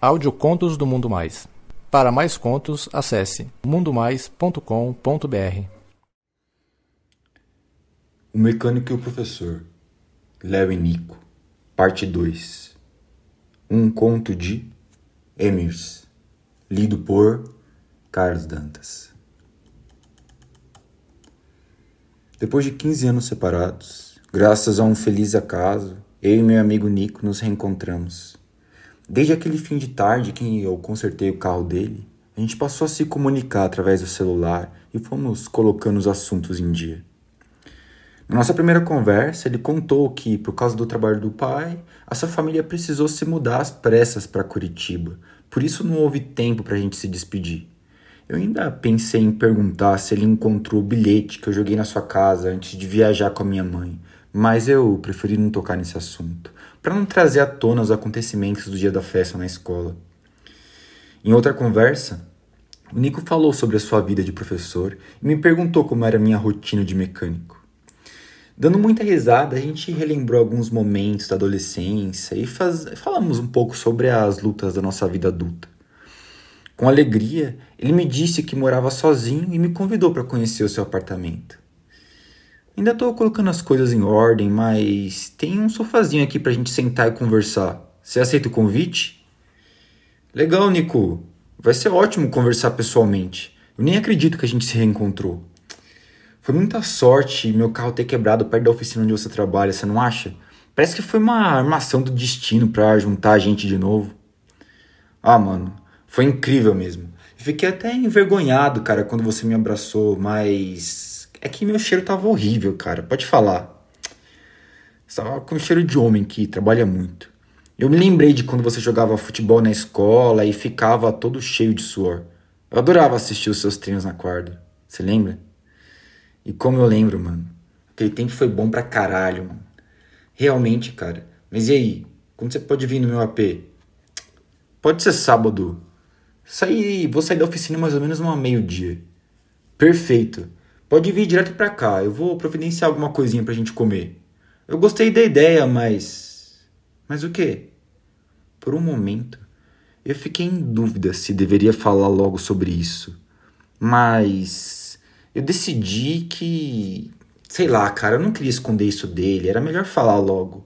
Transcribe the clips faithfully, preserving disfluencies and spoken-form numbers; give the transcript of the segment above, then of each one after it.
Audiocontos do Mundo Mais. Para mais contos, acesse mundo mais ponto com ponto b r. O Mecânico e o Professor, Léo e Nico, parte dois. Um conto de Emirs, lido por Carlos Dantas. Depois de quinze anos separados, graças a um feliz acaso, eu e meu amigo Nico nos reencontramos. Desde aquele fim de tarde que eu consertei o carro dele, a gente passou a se comunicar através do celular e fomos colocando os assuntos em dia. Na nossa primeira conversa, ele contou que, por causa do trabalho do pai, a sua família precisou se mudar às pressas para Curitiba, por isso não houve tempo para a gente se despedir. Eu ainda pensei em perguntar se ele encontrou o bilhete que eu joguei na sua casa antes de viajar com a minha mãe, mas eu preferi não tocar nesse assunto, para não trazer à tona os acontecimentos do dia da festa na escola. Em outra conversa, o Nico falou sobre a sua vida de professor e me perguntou como era a minha rotina de mecânico. Dando muita risada, a gente relembrou alguns momentos da adolescência e faz... falamos um pouco sobre as lutas da nossa vida adulta. Com alegria, ele me disse que morava sozinho e me convidou para conhecer o seu apartamento. Ainda estou colocando as coisas em ordem, mas tem um sofazinho aqui pra gente sentar e conversar. Você aceita o convite? Legal, Nico. Vai ser ótimo conversar pessoalmente. Eu nem acredito que a gente se reencontrou. Foi muita sorte meu carro ter quebrado perto da oficina onde você trabalha, você não acha? Parece que foi uma armação do destino pra juntar a gente de novo. Ah, mano, foi incrível mesmo. Eu fiquei até envergonhado, cara, quando você me abraçou, mas... É que meu cheiro tava horrível, cara. Pode falar. Você tava com cheiro de homem que trabalha muito. Eu me lembrei de quando você jogava futebol na escola e ficava todo cheio de suor. Eu adorava assistir os seus treinos na quadra. Você lembra? E como eu lembro, mano. Aquele tempo foi bom pra caralho, mano. Realmente, cara. Mas e aí? Quando você pode vir no meu A P? Pode ser sábado. Sair, vou sair da oficina mais ou menos uma meio-dia. Perfeito. Pode vir direto pra cá, eu vou providenciar alguma coisinha pra gente comer. Eu gostei da ideia, mas... Mas o quê? Por um momento, eu fiquei em dúvida se deveria falar logo sobre isso. Mas... eu decidi que... Sei lá, cara, eu não queria esconder isso dele, era melhor falar logo.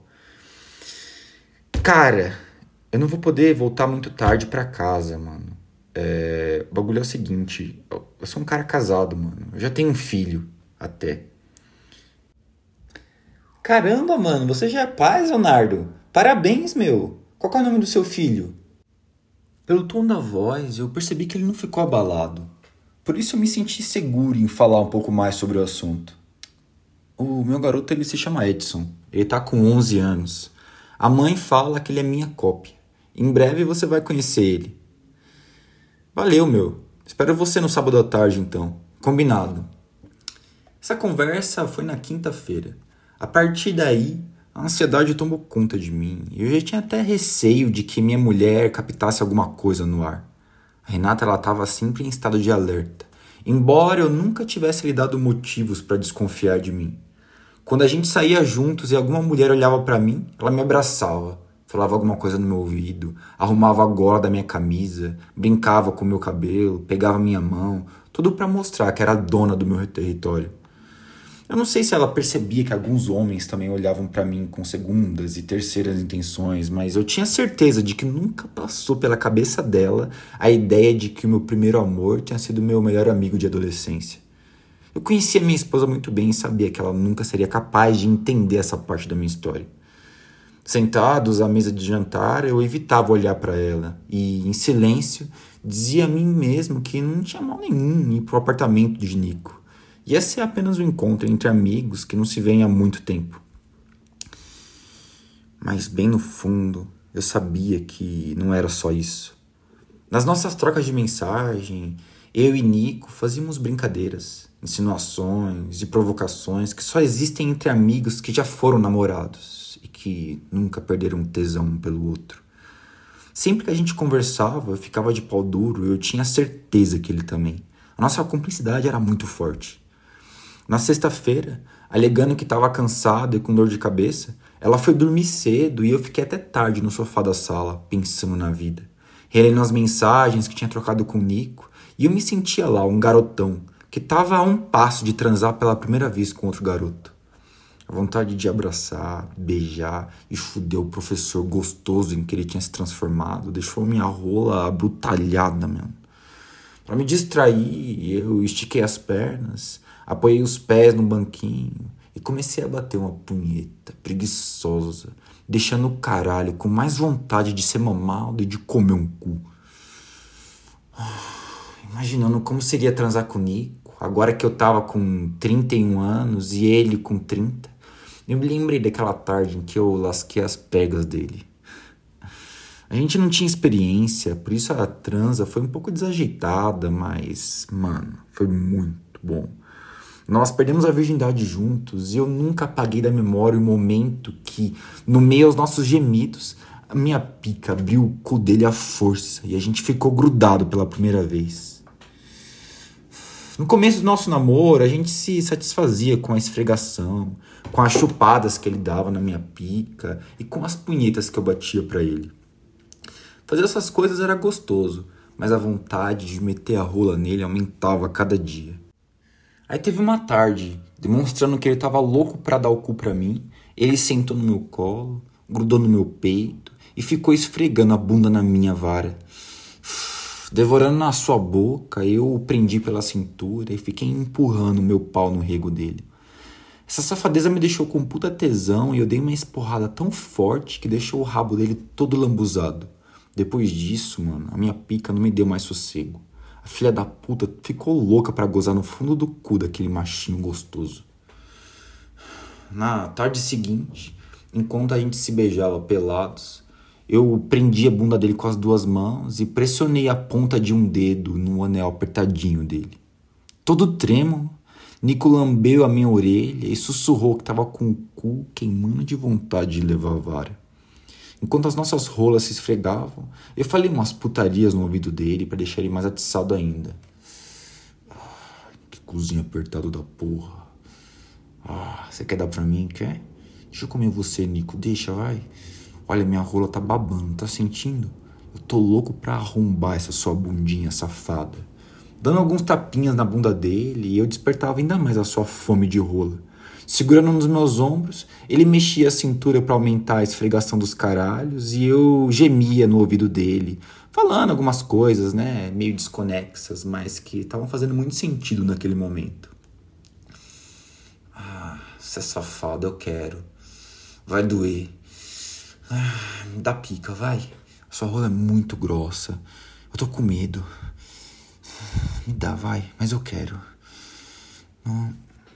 Cara, eu não vou poder voltar muito tarde pra casa, mano. É, o bagulho é o seguinte, eu sou um cara casado, mano. Eu já tenho um filho, até. Caramba, mano, você já é pai, Leonardo. Parabéns, meu. Qual é o nome do seu filho? Pelo tom da voz, eu percebi que ele não ficou abalado. Por isso eu me senti seguro em falar um pouco mais sobre o assunto. O meu garoto, ele se chama Edson. Ele tá com onze anos. A mãe fala que ele é minha cópia. Em breve você vai conhecer ele. Valeu, meu. Espero você no sábado à tarde, então. Combinado. Essa conversa foi na quinta-feira. A partir daí, a ansiedade tomou conta de mim. Eu já tinha até receio de que minha mulher captasse alguma coisa no ar. A Renata, ela estava sempre em estado de alerta. Embora eu nunca tivesse lhe dado motivos para desconfiar de mim. Quando a gente saía juntos e alguma mulher olhava para mim, ela me abraçava. Falava alguma coisa no meu ouvido, arrumava a gola da minha camisa, brincava com o meu cabelo, pegava minha mão, tudo para mostrar que era dona do meu território. Eu não sei se ela percebia que alguns homens também olhavam para mim com segundas e terceiras intenções, mas eu tinha certeza de que nunca passou pela cabeça dela a ideia de que o meu primeiro amor tinha sido meu melhor amigo de adolescência. Eu conhecia minha esposa muito bem e sabia que ela nunca seria capaz de entender essa parte da minha história. Sentados à mesa de jantar, eu evitava olhar para ela e, em silêncio, dizia a mim mesmo que não tinha mal nenhum ir para o apartamento de Nico. Ia ser apenas um encontro entre amigos que não se veem há muito tempo. Mas, bem no fundo, eu sabia que não era só isso. Nas nossas trocas de mensagem, eu e Nico fazíamos brincadeiras, insinuações e provocações que só existem entre amigos que já foram namorados e que nunca perderam tesão um pelo outro. Sempre que a gente conversava, eu ficava de pau duro e eu tinha certeza que ele também. A nossa cumplicidade era muito forte. Na sexta-feira, alegando que estava cansado e com dor de cabeça, ela foi dormir cedo e eu fiquei até tarde no sofá da sala, pensando na vida. relendo as mensagens que tinha trocado com o Nico, e eu me sentia lá, um garotão, que tava a um passo de transar pela primeira vez com outro garoto. A vontade de abraçar, beijar e fuder o professor gostoso em que ele tinha se transformado deixou minha rola abrutalhada mesmo. Para me distrair, eu estiquei as pernas, apoiei os pés no banquinho e comecei a bater uma punheta preguiçosa, deixando o caralho com mais vontade de ser mamado e de comer um cu. Imaginando como seria transar com o Nico, agora que eu tava com trinta e um anos e ele com trinta. Eu me lembrei daquela tarde em que eu lasquei as pegas dele. A gente não tinha experiência, por isso a transa foi um pouco desajeitada, mas, mano, foi muito bom. Nós perdemos a virgindade juntos e eu nunca apaguei da memória o momento que, no meio aos nossos gemidos, a minha pica abriu o cu dele à força e a gente ficou grudado pela primeira vez. No começo do nosso namoro, a gente se satisfazia com a esfregação, com as chupadas que ele dava na minha pica e com as punhetas que eu batia pra ele. Fazer essas coisas era gostoso, mas a vontade de meter a rola nele aumentava a cada dia. Aí teve uma tarde, demonstrando que ele tava louco pra dar o cu pra mim, ele sentou no meu colo, grudou no meu peito e ficou esfregando a bunda na minha vara. Devorando na sua boca, eu o prendi pela cintura e fiquei empurrando meu pau no rego dele. Essa safadeza me deixou com puta tesão e eu dei uma esporrada tão forte que deixou o rabo dele todo lambuzado. Depois disso, mano, a minha pica não me deu mais sossego. A filha da puta ficou louca pra gozar no fundo do cu daquele machinho gostoso. Na tarde seguinte, enquanto a gente se beijava pelados, eu prendi a bunda dele com as duas mãos e pressionei a ponta de um dedo no anel apertadinho dele. Todo trêmulo, Nico lambeu a minha orelha e sussurrou que tava com o cu queimando de vontade de levar a vara. Enquanto as nossas rolas se esfregavam, eu falei umas putarias no ouvido dele pra deixar ele mais atiçado ainda. Ah, que cozinho apertado da porra. Ah, você quer dar pra mim, quer? Deixa eu comer você, Nico, deixa, vai. Olha, minha rola tá babando, tá sentindo? Eu tô louco pra arrombar essa sua bundinha safada. Dando alguns tapinhas na bunda dele, eu despertava ainda mais a sua fome de rola. Segurando nos meus ombros, ele mexia a cintura pra aumentar a esfregação dos caralhos e eu gemia no ouvido dele, falando algumas coisas, né, meio desconexas, mas que estavam fazendo muito sentido naquele momento. Ah, você é safado, eu quero. Vai doer. Ah, me dá pica, vai. A sua rola é muito grossa. Eu tô com medo. Me dá, vai, mas eu quero. Não.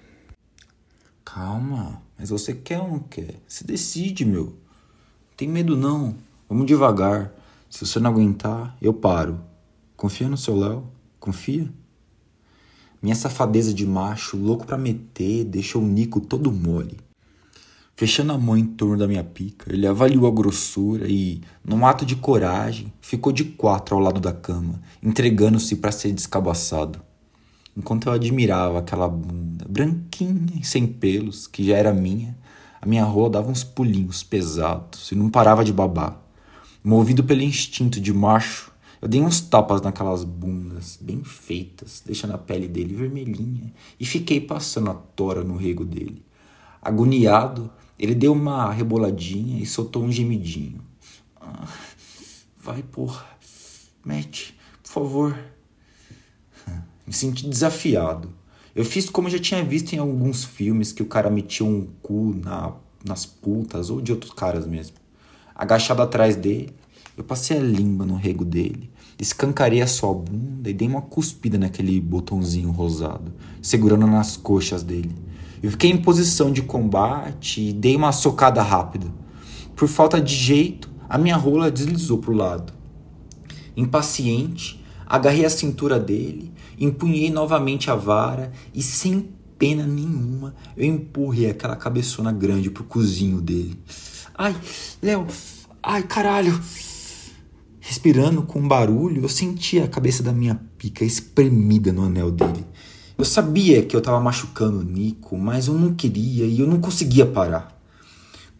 Calma, mas você quer ou não quer? Se decide, meu. Não tem medo não. Vamos devagar. Se você não aguentar, eu paro. Confia no seu Léo? Confia? Minha safadeza de macho, louco pra meter, deixou o Nico todo mole. Fechando a mão em torno da minha pica, ele avaliou a grossura e, num ato de coragem, ficou de quatro ao lado da cama, entregando-se para ser descabaçado. Enquanto eu admirava aquela bunda branquinha e sem pelos, que já era minha, a minha rola dava uns pulinhos pesados e não parava de babar. Movido pelo instinto de macho, eu dei uns tapas naquelas bundas bem feitas, deixando a pele dele vermelhinha, e fiquei passando a tora no rego dele. Agoniado, ele deu uma reboladinha e soltou um gemidinho. Ah, vai, porra. Mete, por favor. Me senti desafiado. Eu fiz como eu já tinha visto em alguns filmes que o cara metia um cu na, nas putas ou de outros caras mesmo. Agachado atrás dele, eu passei a língua no rego dele, escancarei a sua bunda e dei uma cuspida naquele botãozinho rosado, segurando nas coxas dele. Eu fiquei em posição de combate e dei uma socada rápida. Por falta de jeito, a minha rola deslizou pro lado. Impaciente, agarrei a cintura dele, empunhei novamente a vara e, sem pena nenhuma, eu empurrei aquela cabeçona grande pro cozinho dele. Ai, Léo, ai, caralho. Respirando com barulho, eu sentia a cabeça da minha pica espremida no anel dele. Eu sabia que eu tava machucando o Nico, mas eu não queria e eu não conseguia parar.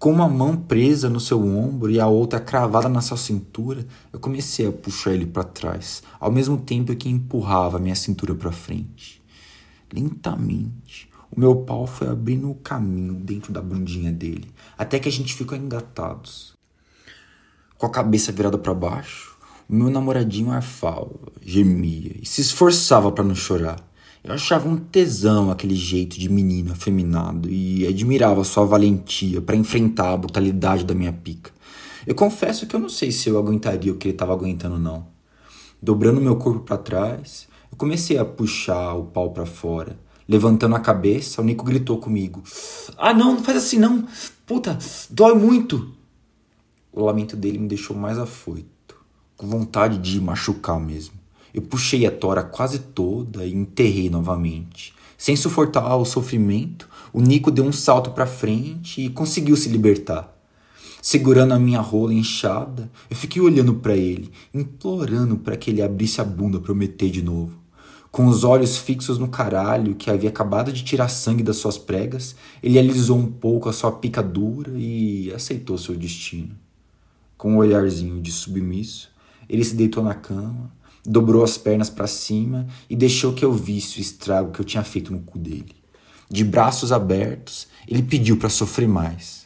Com uma mão presa no seu ombro e a outra cravada na sua cintura, eu comecei a puxar ele para trás, ao mesmo tempo que empurrava minha cintura para frente. Lentamente, o meu pau foi abrindo o caminho dentro da bundinha dele, até que a gente ficou engatados. Com a cabeça virada para baixo, o meu namoradinho arfava, gemia e se esforçava para não chorar. Eu achava um tesão aquele jeito de menino afeminado e admirava sua valentia para enfrentar a brutalidade da minha pica. Eu confesso que eu não sei se eu aguentaria o que ele estava aguentando, não. Dobrando meu corpo para trás, eu comecei a puxar o pau para fora. Levantando a cabeça, o Nico gritou comigo: "Ah, não, não faz assim não! Puta, dói muito!" O lamento dele me deixou mais afoito, com vontade de machucar mesmo. Eu puxei a tora quase toda e enterrei novamente. Sem suportar o sofrimento, o Nico deu um salto para frente e conseguiu se libertar. Segurando a minha rola inchada, eu fiquei olhando para ele, implorando para que ele abrisse a bunda para eu meter de novo. Com os olhos fixos no caralho que havia acabado de tirar sangue das suas pregas, ele alisou um pouco a sua pica dura e aceitou seu destino. Com um olharzinho de submisso, ele se deitou na cama, dobrou as pernas para cima e deixou que eu visse o estrago que eu tinha feito no cu dele. De braços abertos, ele pediu para sofrer mais.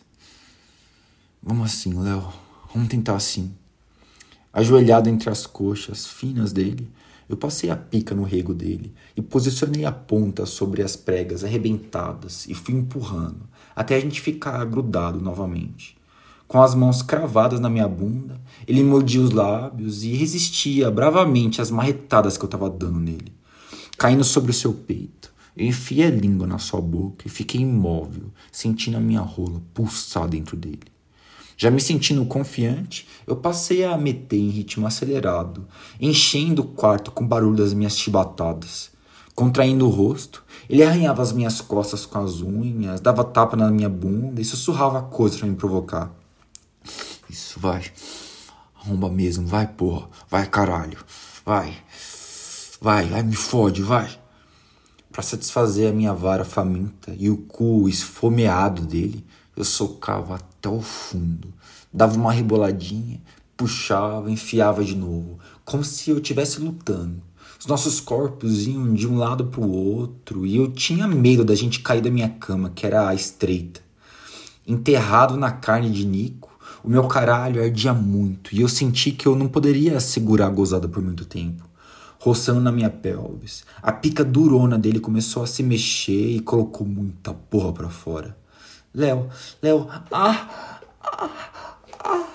Vamos assim, Léo. Vamos tentar assim. Ajoelhado entre as coxas finas dele, eu passei a pica no rego dele e posicionei a ponta sobre as pregas arrebentadas e fui empurrando, até a gente ficar grudado novamente. Com as mãos cravadas na minha bunda, ele mordia os lábios e resistia bravamente às marretadas que eu estava dando nele. Caindo sobre o seu peito, eu enfiei a língua na sua boca e fiquei imóvel, sentindo a minha rola pulsar dentro dele. Já me sentindo confiante, eu passei a meter em ritmo acelerado, enchendo o quarto com o barulho das minhas chibatadas. Contraindo o rosto, ele arranhava as minhas costas com as unhas, dava tapa na minha bunda e sussurrava coisas para me provocar. Isso, vai. Arromba mesmo, vai, porra. Vai, caralho. Vai. Vai, vai, me fode, vai. Para satisfazer a minha vara faminta e o cu esfomeado dele, eu socava até o fundo. Dava uma reboladinha, puxava, enfiava de novo, como se eu estivesse lutando. Os nossos corpos iam de um lado pro outro e eu tinha medo da gente cair da minha cama, que era estreita. Enterrado na carne de Nico, o meu caralho ardia muito e eu senti que eu não poderia segurar a gozada por muito tempo. Roçando na minha pelvis, a pica durona dele começou a se mexer e colocou muita porra pra fora. Léo, Léo, ah, ah, ah,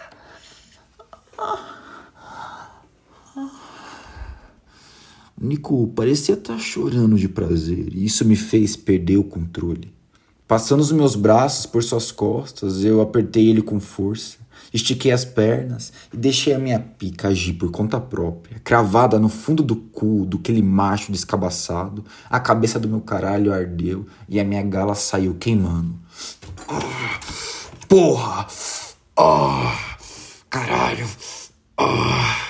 ah, ah. O Nico parecia estar chorando de prazer e isso me fez perder o controle. Passando os meus braços por suas costas, eu apertei ele com força, estiquei as pernas e deixei a minha pica agir por conta própria. Cravada no fundo do cu daquele macho descabaçado, a cabeça do meu caralho ardeu e a minha gala saiu queimando. Oh, porra! Oh, caralho! Oh.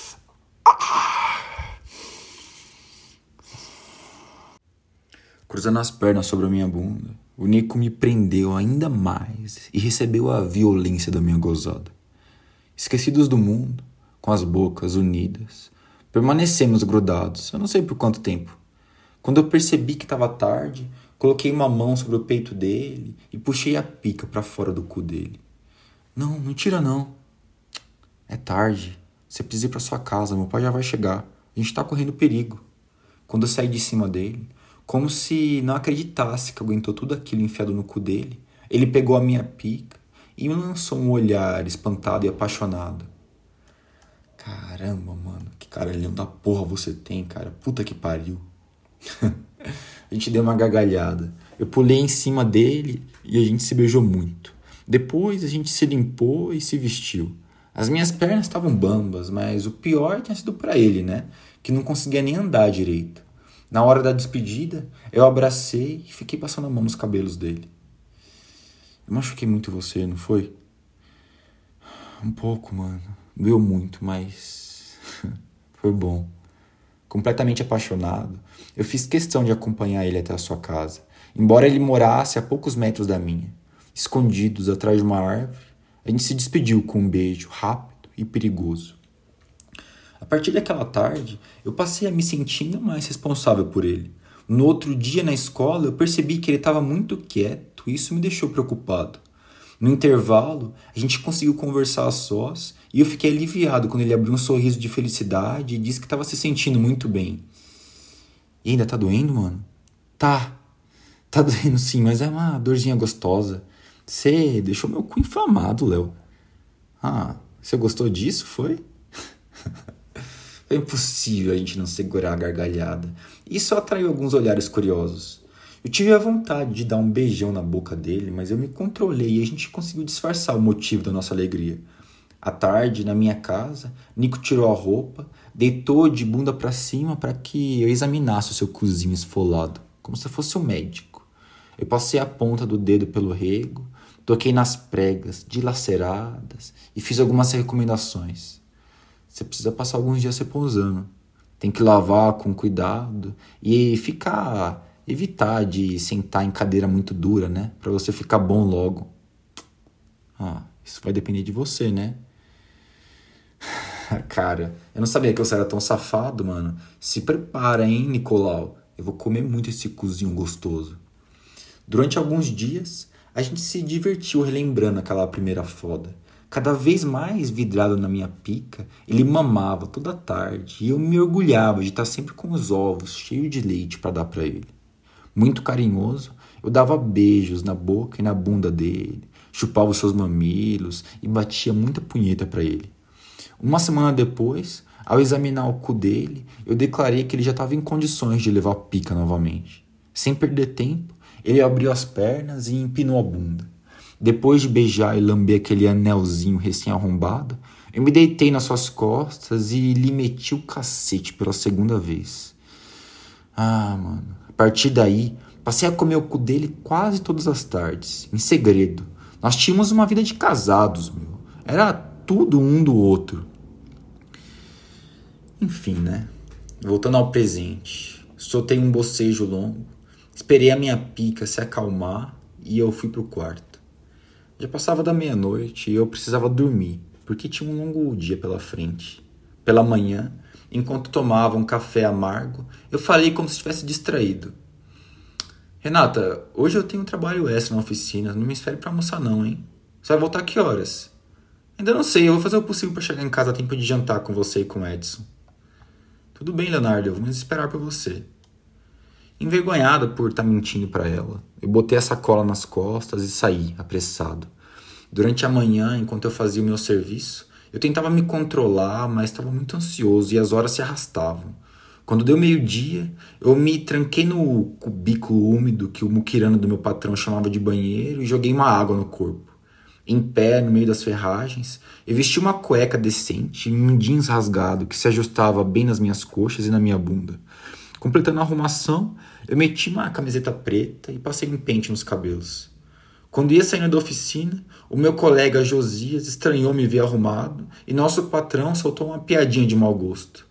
Cruzando as pernas sobre a minha bunda, o Nico me prendeu ainda mais e recebeu a violência da minha gozada. Esquecidos do mundo, com as bocas unidas, permanecemos grudados, eu não sei por quanto tempo. Quando eu percebi que estava tarde, coloquei uma mão sobre o peito dele e puxei a pica para fora do cu dele. Não, não tira não. É tarde, você precisa ir para sua casa, meu pai já vai chegar, a gente tá correndo perigo. Quando eu saí de cima dele, como se não acreditasse que aguentou tudo aquilo enfiado no cu dele, ele pegou a minha pica e me lançou um olhar espantado e apaixonado. Caramba, mano, que caralhão da porra você tem, cara. Puta que pariu. A gente deu uma gargalhada. Eu pulei em cima dele e a gente se beijou muito. Depois a gente se limpou e se vestiu. As minhas pernas estavam bambas, mas o pior tinha sido pra ele, né? Que não conseguia nem andar direito. Na hora da despedida, eu abracei e fiquei passando a mão nos cabelos dele. Eu machuquei muito você, não foi? Um pouco, mano. Doeu muito, mas foi bom. Completamente apaixonado, eu fiz questão de acompanhar ele até a sua casa, embora ele morasse a poucos metros da minha. Escondidos atrás de uma árvore, a gente se despediu com um beijo rápido e perigoso. A partir daquela tarde, eu passei a me sentir ainda mais responsável por ele. No outro dia na escola, eu percebi que ele estava muito quieto e isso me deixou preocupado. No intervalo, a gente conseguiu conversar a sós e eu fiquei aliviado quando ele abriu um sorriso de felicidade e disse que estava se sentindo muito bem. E ainda tá doendo, mano? Tá. Tá doendo sim, mas é uma dorzinha gostosa. Você deixou meu cu inflamado, Léo. Ah, você gostou disso, foi? É impossível a gente não segurar a gargalhada. Isso atraiu alguns olhares curiosos. Eu tive a vontade de dar um beijão na boca dele, mas eu me controlei e a gente conseguiu disfarçar o motivo da nossa alegria. À tarde, na minha casa, Nico tirou a roupa, deitou de bunda pra cima para que eu examinasse o seu cozinho esfolado, como se fosse um médico. Eu passei a ponta do dedo pelo rego, toquei nas pregas dilaceradas e fiz algumas recomendações. Você precisa passar alguns dias repousando. Tem que lavar com cuidado e ficar... evitar de sentar em cadeira muito dura, né? Pra você ficar bom logo. Ah, isso vai depender de você, né? Cara, eu não sabia que você era tão safado, mano. Se prepara, hein, Nicolau? Eu vou comer muito esse cozinho gostoso. Durante alguns dias, a gente se divertiu relembrando aquela primeira foda. Cada vez mais vidrado na minha pica, ele mamava toda tarde e eu me orgulhava de estar sempre com os ovos cheios de leite para dar para ele. Muito carinhoso, eu dava beijos na boca e na bunda dele, chupava os seus mamilos e batia muita punheta para ele. Uma semana depois, ao examinar o cu dele, eu declarei que ele já estava em condições de levar pica novamente. Sem perder tempo, ele abriu as pernas e empinou a bunda. Depois de beijar e lamber aquele anelzinho recém-arrombado, eu me deitei nas suas costas e lhe meti o cacete pela segunda vez. Ah, mano, a partir daí, passei a comer o cu dele quase todas as tardes, em segredo. Nós tínhamos uma vida de casados, meu. Era tudo um do outro. Enfim, né? Voltando ao presente. Soltei um bocejo longo, esperei a minha pica se acalmar e eu fui pro quarto. Já passava da meia-noite e eu precisava dormir, porque tinha um longo dia pela frente. Pela manhã, enquanto tomava um café amargo, eu falei como se estivesse distraído. Renata, hoje eu tenho um trabalho extra na oficina, não me espere pra almoçar não, hein? Você vai voltar que horas? Ainda não sei, eu vou fazer o possível para chegar em casa a tempo de jantar com você e com o Edson. Tudo bem, Leonardo, vamos esperar por você. Envergonhada por estar mentindo para ela, eu botei a sacola nas costas e saí, apressado. Durante a manhã, enquanto eu fazia o meu serviço, eu tentava me controlar, mas estava muito ansioso e as horas se arrastavam. Quando deu meio-dia, eu me tranquei no cubículo úmido que o muquirano do meu patrão chamava de banheiro e joguei uma água no corpo. Em pé, no meio das ferragens, eu vesti uma cueca decente e um jeans rasgado que se ajustava bem nas minhas coxas e na minha bunda. Completando a arrumação, eu meti uma camiseta preta e passei um pente nos cabelos. Quando ia saindo da oficina, o meu colega Josias estranhou me ver arrumado e nosso patrão soltou uma piadinha de mau gosto.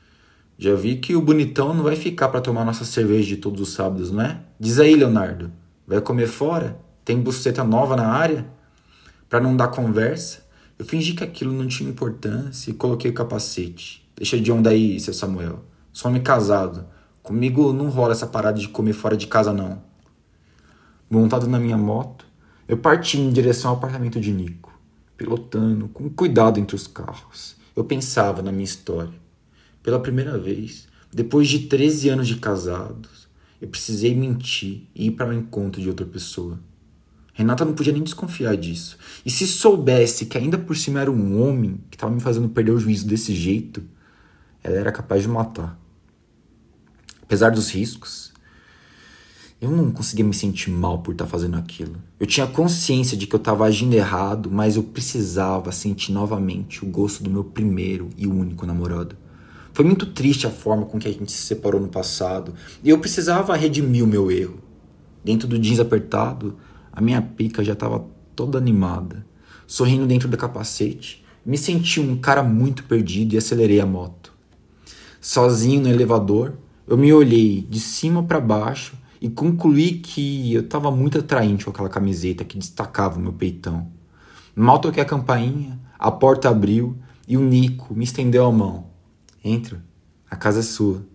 Já vi que o bonitão não vai ficar para tomar nossa cerveja de todos os sábados, não é? Diz aí, Leonardo, vai comer fora? Tem buceta nova na área? Para não dar conversa, eu fingi que aquilo não tinha importância e coloquei o capacete. Deixa de onda aí, seu Samuel. Sou homem casado. Comigo não rola essa parada de comer fora de casa, não. Montado na minha moto, eu parti em direção ao apartamento de Nico, pilotando com cuidado entre os carros. Eu pensava na minha história. Pela primeira vez, depois de treze anos de casados, eu precisei mentir e ir para o encontro de outra pessoa. Renata não podia nem desconfiar disso. E se soubesse que ainda por cima era um homem que estava me fazendo perder o juízo desse jeito, ela era capaz de matar. Apesar dos riscos, eu não conseguia me sentir mal por estar fazendo aquilo. Eu tinha consciência de que eu estava agindo errado, mas eu precisava sentir novamente o gosto do meu primeiro e único namorado. Foi muito triste a forma com que a gente se separou no passado, e eu precisava redimir o meu erro. Dentro do jeans apertado, a minha pica já estava toda animada. Sorrindo dentro do capacete, me senti um cara muito perdido e acelerei a moto. Sozinho no elevador, eu me olhei de cima para baixo e concluí que eu estava muito atraente com aquela camiseta que destacava o meu peitão. Mal toquei a campainha, a porta abriu e o Nico me estendeu a mão. Entra, a casa é sua.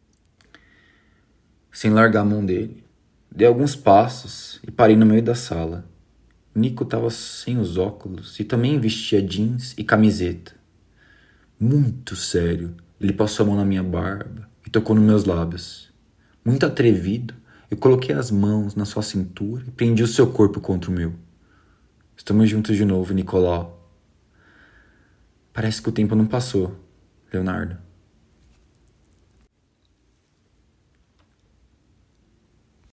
Sem largar a mão dele, dei alguns passos e parei no meio da sala. O Nico estava sem os óculos e também vestia jeans e camiseta. Muito sério, ele passou a mão na minha barba e tocou nos meus lábios. Muito atrevido, eu coloquei as mãos na sua cintura e prendi o seu corpo contra o meu. Estamos juntos de novo, Nicolau. Parece que o tempo não passou, Leonardo.